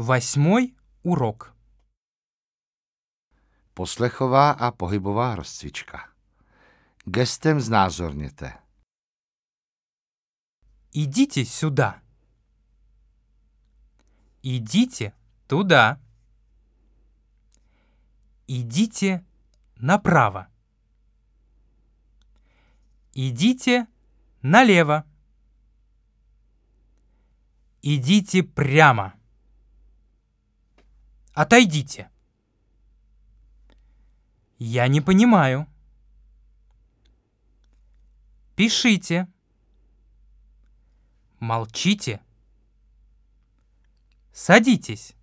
8. урок. Poslechová a pohybová rozcvička. Gestem znázorněte. Идите сюда. Идите туда. Идите направо. Идите налево. Идите прямо. Отойдите. Я не понимаю. Пишите. Молчите. Садитесь.